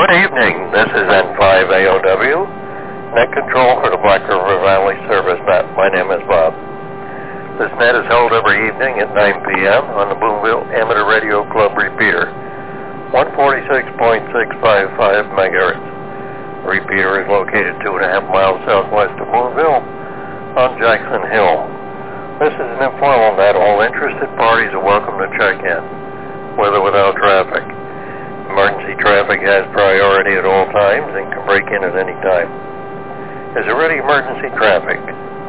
Good evening. This is N5AOW, net control for the Black River Valley Service Net. My name is Bob. This net is held every evening at 9 p.m. on the Boonville Amateur Radio Club repeater, 146.655 megahertz. The repeater is located 2.5 miles southwest of Boonville on Jackson Hill. This is an informal net. All interested parties are welcome to check in, with or without traffic. Emergency traffic has priority at all times and can break in at any time. Is there any emergency traffic?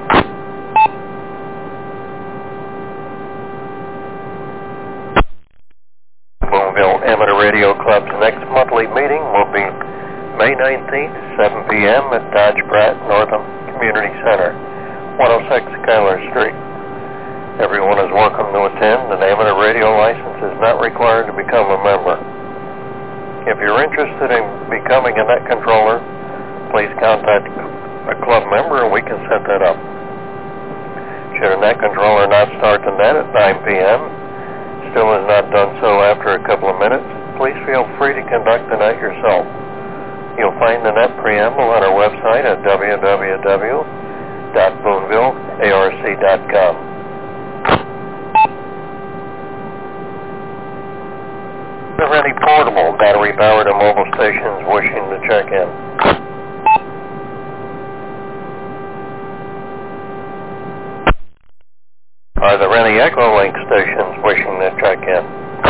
Boonville Amateur Radio Club's next monthly meeting will be May 19th, 7 p.m. at Dodge Pratt Northam Community Center, 106 Schuyler Street. Everyone is welcome to attend. An amateur radio license is not required to become a member. If you're interested in becoming a net controller, please contact a club member and we can set that up. Should a net controller not start the net at 9 p.m., still has not done so after a couple of minutes, please feel free to conduct the net yourself. You'll find the net preamble on our website at www.boonvillearc.com. Are there any portable, battery-powered or mobile stations wishing to check in? Are there any Echolink stations wishing to check in?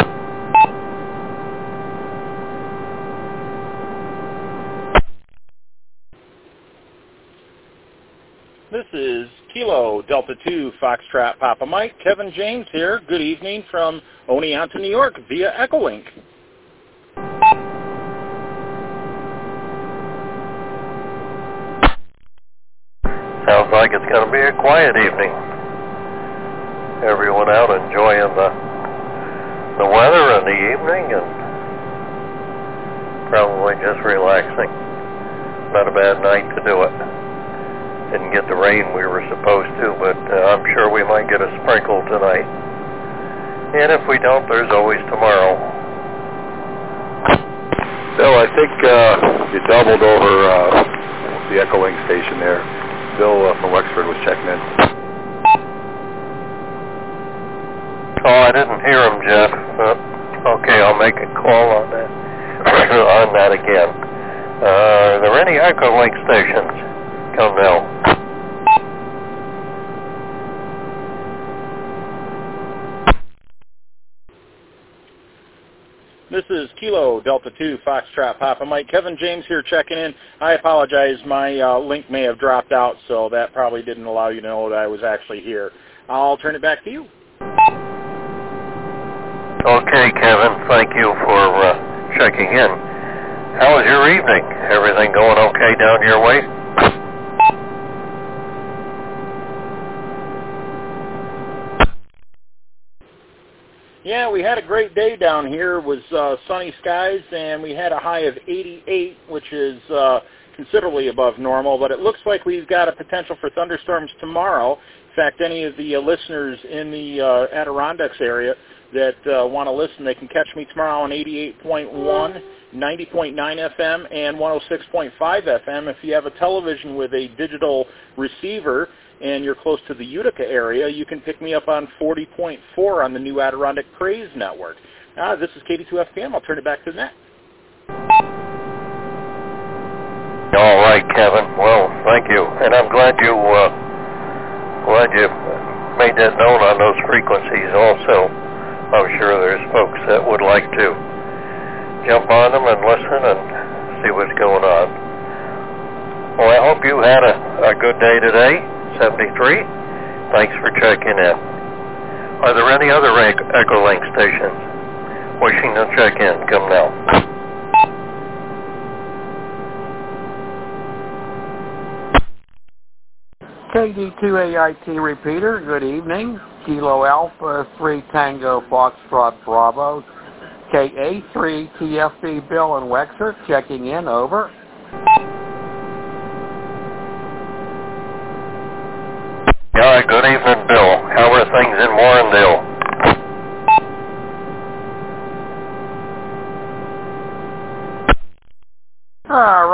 This is Kilo Delta 2 Foxtrot Papa Mike. Kevin James here. Good evening from Oneonta, New York via Echolink. Sounds like it's going to be a quiet evening. Everyone out enjoying the weather in the evening and probably just relaxing. Not a bad night to do it. Didn't get the rain we were supposed to, but I'm sure we might get a sprinkle tonight. And if we don't, there's always tomorrow. Bill, I think you doubled over the Echolink station there. Bill from Wexford was checking in. Oh, I didn't hear him, Jeff. Okay, I'll make a call on that. On that again. Are there any Echolink stations? Come now. This is Kilo Delta 2 Foxtrot Papa Mike. Kevin James here checking in. I apologize. My link may have dropped out, so that probably didn't allow you to know that I was actually here. I'll turn it back to you. Okay, Kevin. Thank you for checking in. How was your evening? Everything going okay down your way? Yeah, we had a great day down here. It was sunny skies, and we had a high of 88, which is considerably above normal, but it looks like we've got a potential for thunderstorms tomorrow. In fact, any of the listeners in the Adirondacks area that want to listen, they can catch me tomorrow on 88.1, 90.9 FM, and 106.5 FM. If you have a television with a digital receiver and you're close to the Utica area, you can pick me up on 40.4 on the new Adirondack Praise Network. This is KD2FPM. I'll turn it back to the net. All right, Kevin. Well, thank you. And I'm glad you made that known on those frequencies also. I'm sure there's folks that would like to jump on them and listen and see what's going on. Well, I hope you had a good day today. 73. Thanks for checking in. Are there any other Echolink stations wishing to check in? Come now. KD2AIT repeater, good evening. Kilo Alpha 3 Tango Foxtrot Bravo. KA3 TFB Bill in Wexford, checking in, over. Yeah, good evening, Bill. How are things in Warrendale?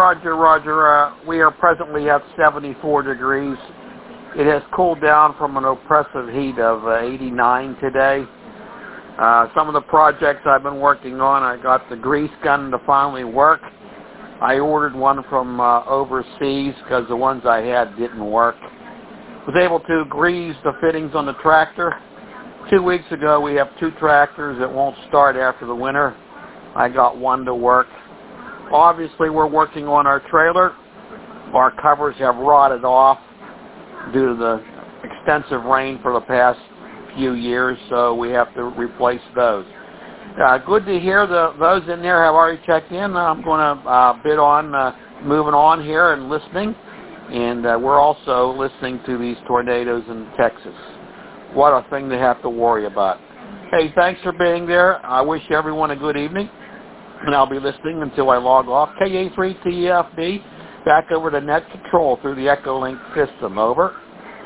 Roger. We are presently at 74 degrees. It has cooled down from an oppressive heat of 89 today. Some of the projects I've been working on, I got the grease gun to finally work. I ordered one from overseas because the ones I had didn't work. Was able to grease the fittings on the tractor. 2 weeks ago, we have 2 tractors that won't start after the winter. I got one to work. Obviously, we're working on our trailer. Our covers have rotted off due to the extensive rain for the past few years, so we have to replace those. Good to hear those in there have already checked in. I'm going to bid on moving on here and listening, and we're also listening to these tornadoes in Texas. What a thing to have to worry about. Hey, thanks for being there. I wish everyone a good evening, and I'll be listening until I log off. KA3TFB, back over to net control through the Echolink system. Over.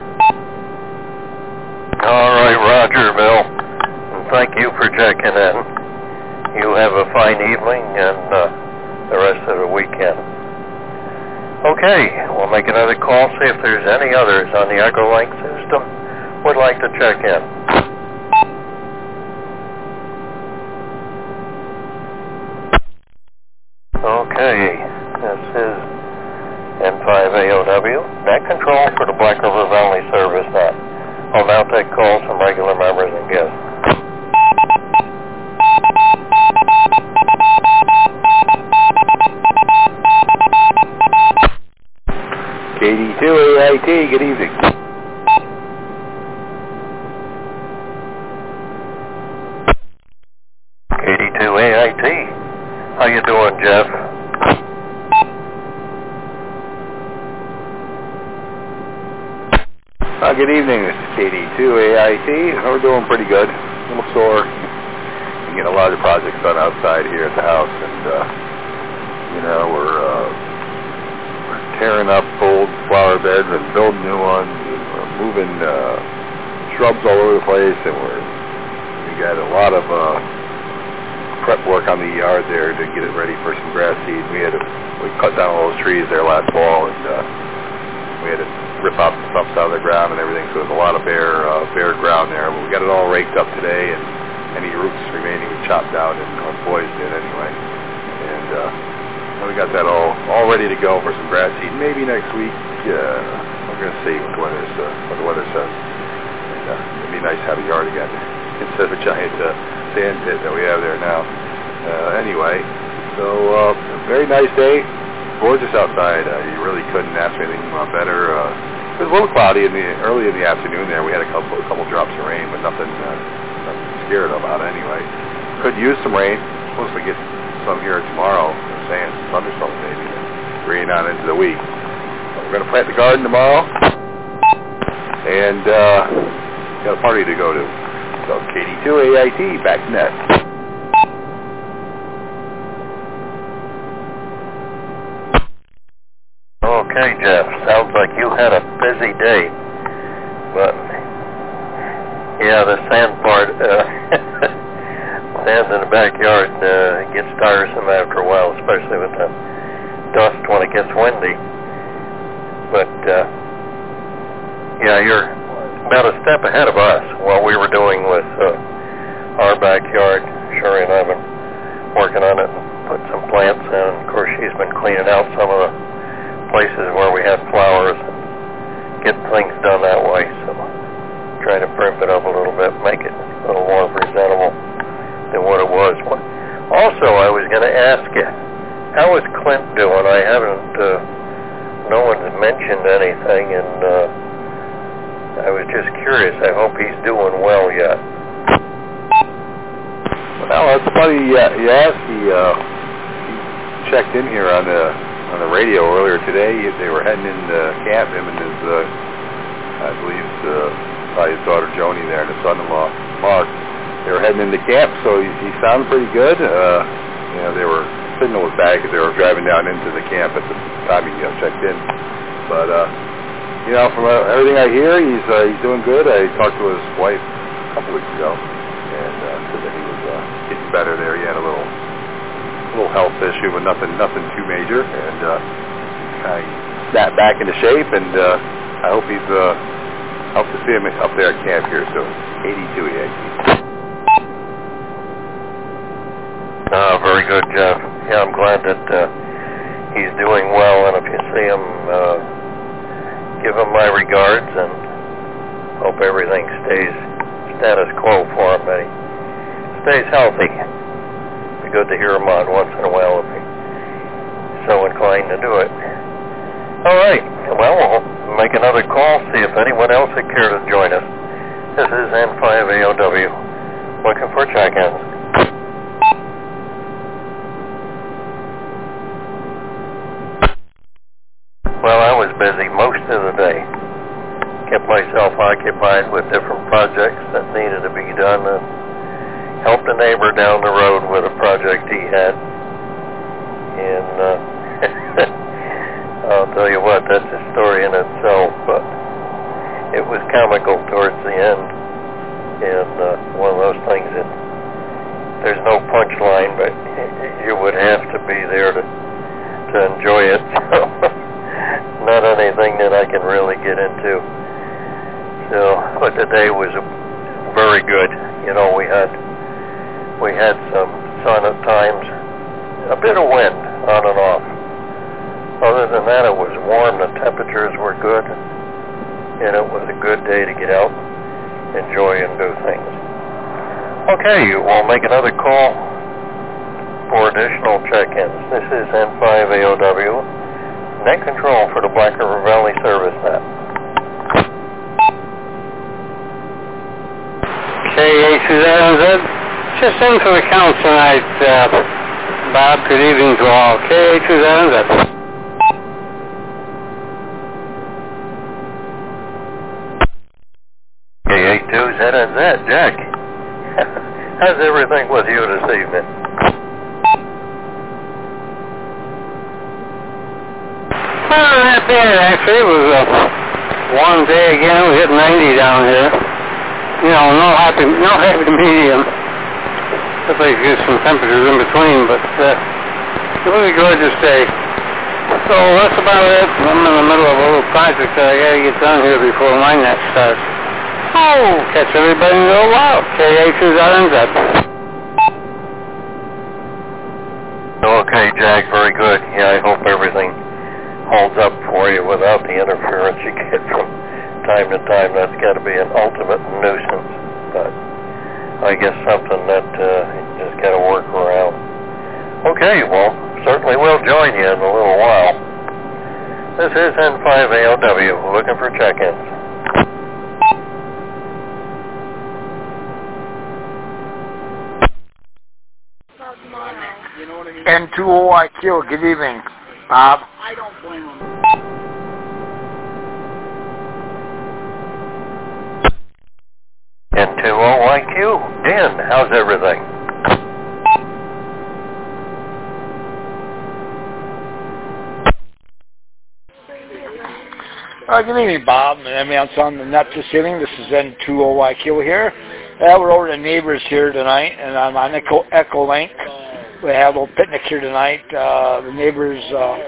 All right, Roger, Bill. And thank you for checking in. You have a fine evening and the rest of the weekend. Okay, we'll make another call, see if there's any others on the Echolink system would like to check in. Okay, this is N5AOW, net control for the Black River Valley Service Net. I'll now take calls from regular members and guests. KD2AIT, good evening. KD2AIT, how you doing, Jeff? Good evening, this is KD2AIT. We're doing pretty good. A little sore. We get a lot of projects done outside here at the house, and we're tearing up old flower beds and building new ones. And we're moving shrubs all over the place, and we got a lot of prep work on the yard there to get it ready for some grass seed. We cut down all those trees there last fall, and we had to rip out the stumps out of the ground and everything, so there's a lot of bare ground there. But we got it all raked up today, and any roots remaining we chopped out, and our boys did anyway. And we got that all ready to go for some grass seed. Maybe next week. We're going to see what the weather says. And, it'd be nice to have a yard again instead of a giant sand pit that we have there now. Anyway, so very nice day. Gorgeous outside. You really couldn't ask for anything better. It was a little cloudy early in the afternoon there. We had a couple drops of rain, but nothing scared about anyway. Could use some rain. Supposed to get some here tomorrow. They're saying thunderstorms maybe, rain on into the week. So we're going to plant the garden tomorrow, and got a party to go to. So KD2AIT, back to net. Okay, Jeff, sounds like you had a busy day, but yeah, the sand part, sand in the backyard gets tiresome after a while, especially with the dust when it gets windy. But yeah, you're about a step ahead of us. What we were doing with our backyard, Sherry and I have been working on it and put some plants in. Of course, she's been cleaning out some of the places where we have flowers and get things done that way, so trying to primp it up a little bit, make it a little more presentable than what it was. Also, I was going to ask you, how is Clint doing? I haven't, no one's mentioned anything, and I was just curious. I hope he's doing well yet. Well, it's funny you asked. He checked in here on the radio earlier today. They were heading into camp, him and his, I believe, probably his daughter Joni there and his son-in-law Mark. They were heading into camp, so he sounded pretty good. They were signal was bad because they were driving down into the camp at the time he checked in. But from everything I hear, he's doing good. I talked to his wife a couple weeks ago, and said that he was getting better there. He had a little little health issue, but nothing too major. And I snapped back into shape, and I hope to see him up there at camp here soon. 82 EAT. Very good, Jeff. Yeah, I'm glad that he's doing well, and if you see him, give him my regards, and hope everything stays status quo for him, that he stays healthy. Be good to hear him on once in a while if he's so inclined to do it. All right, well, we'll make another call, see if anyone else would care to join us. This is N5AOW, looking for check-ins. Well, I was busy most of the day. Kept myself occupied with different projects that needed to be done, and helped a neighbor down the road with a project he had. And I'll tell you what, that's a story in itself, but it was comical towards the end. And one of those things that there's no punchline, but you would have to be there to enjoy it. Not anything that I can really get into. So, but the day was very good. You know, we had some sun at times, a bit of wind on and off. Other than that, it was warm. The temperatures were good, and it was a good day to get out, enjoy, and do things. Okay, we'll make another call for additional check-ins. This is N5AOW. Net control for the Black River Valley Service Net. KA2ZZ, just in for the count tonight, Bob. Good evening to all. KA2ZZ. KA2ZZ, Jack. How's everything with you this evening? Well, not bad, actually. It was a warm day again. We hit 90 down here. You know, no happy medium. Looks like there's some temperatures in between, but it was a gorgeous day. So that's about it. I'm in the middle of a little project that I got to get done here before my net starts. Oh, catch everybody in a little while. KA2ZZ. Okay, Jack, very good. Yeah, I hope everything holds up for you without the interference you get from time to time. That's got to be an ultimate nuisance, but I guess something that you just got to work around. Okay, well, certainly we'll join you in a little while. This is N5AOW, looking for check-ins. N2OIQ, good evening, Bob. I don't blame him. N2OIQ, Dan, how's everything? Good evening, Bob. I'm on the net this evening. This is N2OIQ here. We're over to neighbors here tonight, and I'm on Echo Link. We have a little picnic here tonight. The neighbor's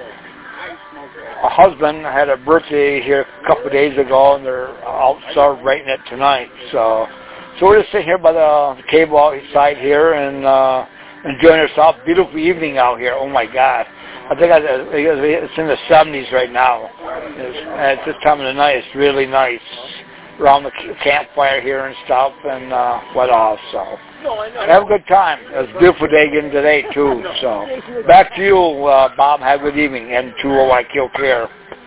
husband had a birthday here a couple of days ago, and they're out celebrating it tonight. So we're just sitting here by the table outside here and enjoying ourselves. Beautiful evening out here. Oh my God! I think it's in the 70s right now. At this time of the night, it's really nice around the campfire here and stuff, and what else. So have a good time. It's a beautiful day again today too. So back to you, Bob. Have a good evening. N2OIQ care.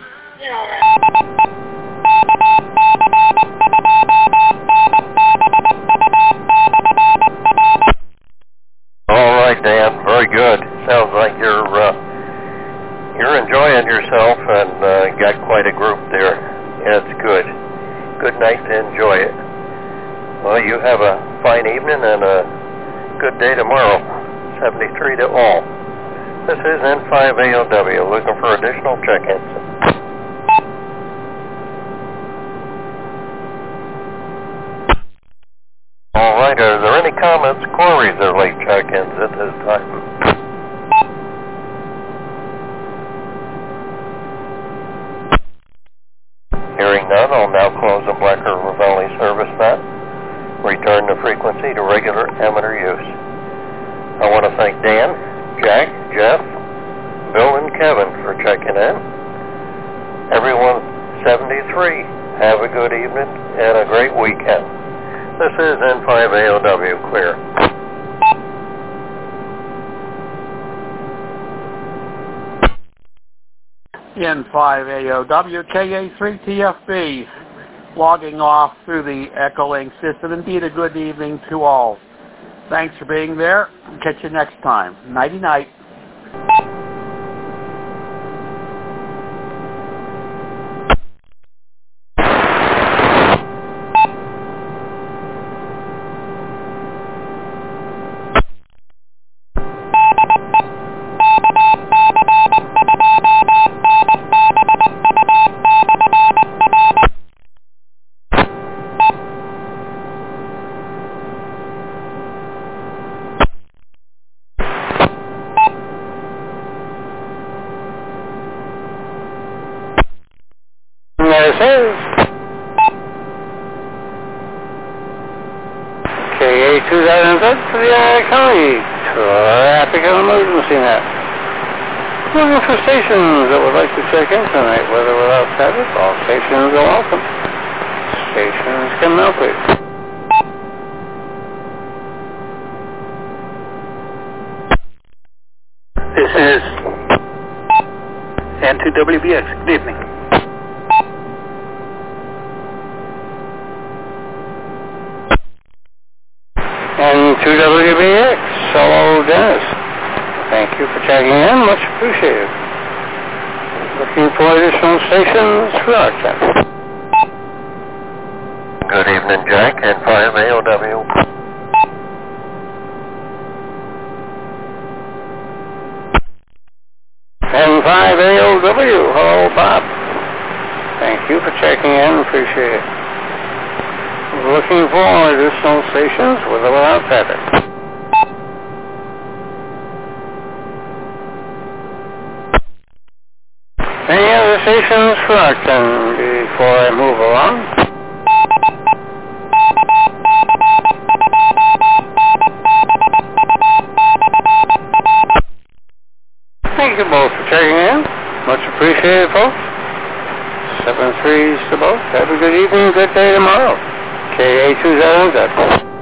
All right, Dan. Very good. Sounds like you're enjoying yourself and got quite a group there. Yeah, it's good. Good night to enjoy it. Well, you have a fine evening and a good day tomorrow. 73 to all. This is N5AOW, looking for additional check-ins. All right, are there any comments, queries, or late check-ins at this time? frequency to regular emitter use. I want to thank Dan, Jack, Jeff, Bill, and Kevin for checking in. Everyone 73, have a good evening and a great weekend. This is N5AOW Clear. N5AOW KA3TFB, logging off through the Echolink system. Indeed, a good evening to all. Thanks for being there. Catch you next time. Nighty-night. Looking for stations that would like to check in tonight, whether without status. All stations are welcome. Stations can now please. This is N2WBX. Good evening. N2WBX. Hello, Dennis. Thank you for checking in. Much appreciated. Looking for additional stations for our check. Good evening, Jack, N5AOW. N5AOW. Hello, Bob. Thank you for checking in. Appreciate it. Looking for additional stations with or without traffic. Any other stations for Acton before I move along? Thank you both for checking in. Much appreciated, folks. 7-3s to both. Have a good evening, good day tomorrow. KA2ZZ.